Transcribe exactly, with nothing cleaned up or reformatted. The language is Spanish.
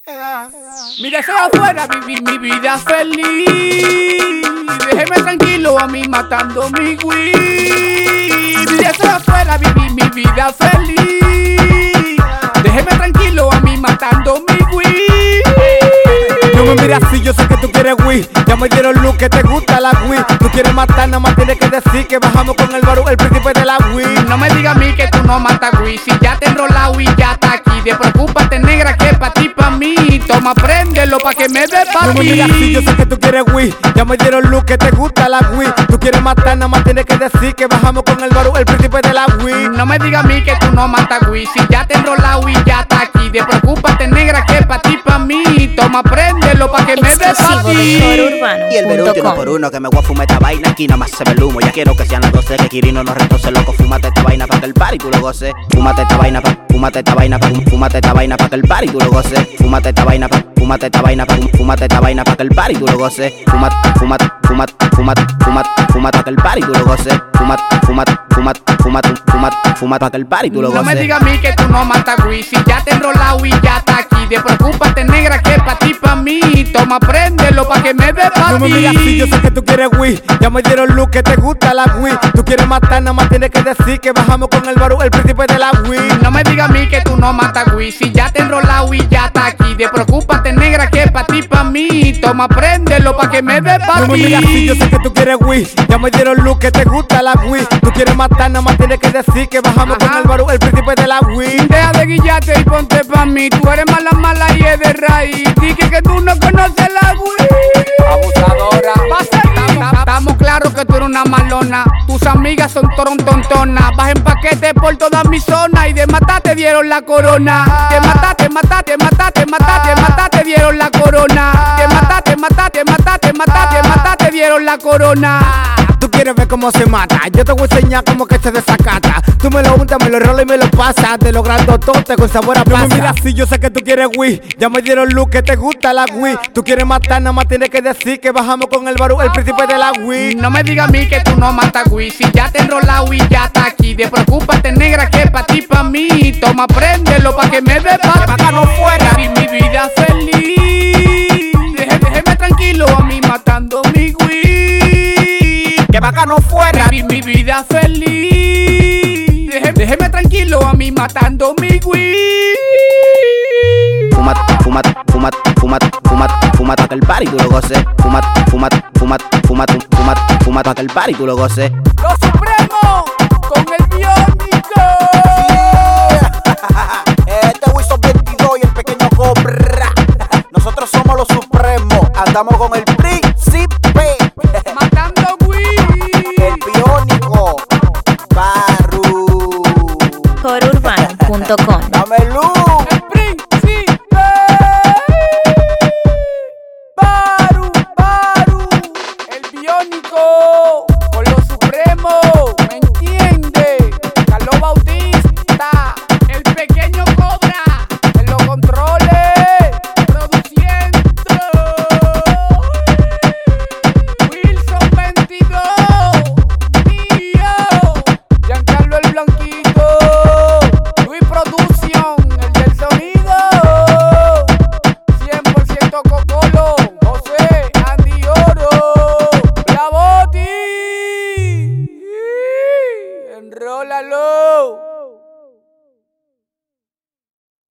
Mira, estoy afuera, vivir mi vida feliz. Déjeme tranquilo a mí matando mi weed. Mira, estoy afuera, vivir mi vida feliz. Déjeme tranquilo a mí matando mi weed. No me mires así, yo sé que tú quieres weed. Ya me dieron luz que te gusta la weed. Tú quieres matar, nada más tienes que decir que bajamos con el barú, el príncipe de la weed. No me digas a mí que tú no matas weed. Si ya te he enrolado y ya está aquí. Despreocúpate, negra, que pa' ti, pa' mí. Toma, préndelo pa' que me dé pa' No me ti. mires así, yo sé que tú quieres weed. Ya me dieron luz que te gusta la weed. Tú quieres matar, nada más tienes que decir que bajamos con el barú, el príncipe de la weed. No me digas a mí que tú no matas weed. Si ya te he enrolado y ya está aquí. Despreocúpate, negra, que pa' ti, pa' mí. Toma, préndelo pa' que me dé pa' ti. Y el Beruti uno por uno que me voy a fumar esta vaina. Aquí nada más se ve el humo. Ya quiero que sean las doce, que Quirino no retose loco. Fúmate esta vaina pa' que el party tú lo goces. Fúmate esta vaina pa', fúmate esta vaina pa', fúmate esta vaina pa' que el party tú lo goces. Fúmate esta vaina pa', fúmate esta vaina pa', fúmate esta vaina pa' que el party tú lo goces. Fúmate, fúmate, fúmate, fúmate, fúmate, fúmate pa' que el party tú lo goces. Fúmate, fúmate, fúmate, fúmate, fúmate, fúmate pa' que el party tú lo goces. No me digas a mí que tú no matas weed. Si ya te he enrolado y ya está aquí. Despreocúpate, negra, que pa' ti, pa' mí. Toma, préndelo pa' que me dé pa' No me ti. mires así, yo sé que tú quieres weed. Ya me dieron luz que te gusta la weed. Tú quieres matar, nada más tienes que decir que bajamos con el barú, el príncipe de la weed. No me digas a mí que tú no matas weed. Si ya te he enrolado y ya está aquí. Despreocúpate, negra, que pa' ti, pa' mí. Toma, préndelo pa' que me dé pa' No me ti. mires así, yo sé que tú quieres weed. Ya me dieron luz que te gusta la weed. Tú quieres matar, nada más tienes que decir que bajamos Ajá. con el barú, el príncipe de la weed. Deja de guillarte y ponte pa' mí. Tú eres mala, mala y es de raíz. Dije que tú no conoces la weed. Abusadora. Estamos claros que tú eres una malona. Tus amigas son torontontonas. Vas en paquete por toda mi zona. Y de matar te dieron la corona. Te mataste, mataste, mataste, mataste, mataste, dieron la corona. Te mataste, mataste, mataste, mataste, mataste, dieron la corona. Tú quieres ver cómo se mata. Yo te voy a enseñar cómo que se desacata. Tú me lo untas, me lo rolas y me lo pasas. De lo grandotote con sabor a pasa. No me mires así, yo sé que tú quieres weed. Ya me dieron luz que te gusta la weed. Tú quieres matar, nada más tienes que decir que bajamos con el barú, el príncipe de la weed. No me digas a mí que tú no matas weed. Si ya te he enrolado y ya está aquí. Despreocúpate, negra, que pa' ti, pa' mí. Toma, préndelo pa' que me dé pa' bacano fuera. Vivir mi vida feliz. Deje- Déjeme tranquilo a mí matando mi weed. Que bacano fuera. Vivir mi vida feliz. Deje- Déjeme tranquilo a mí matando mi weed. Fúmate, fúmate, fúmate, fúmate, fúmate, fúmate pa' que el party tú lo goces. Fúmate, fúmate, fúmate, fúmate, fúmate, fúmate pa' que el party tú lo goces. Los Supremos con el biónico. Este Wilson veintidós y el pequeño Cobra. Nosotros somos los Supremos. Andamos con el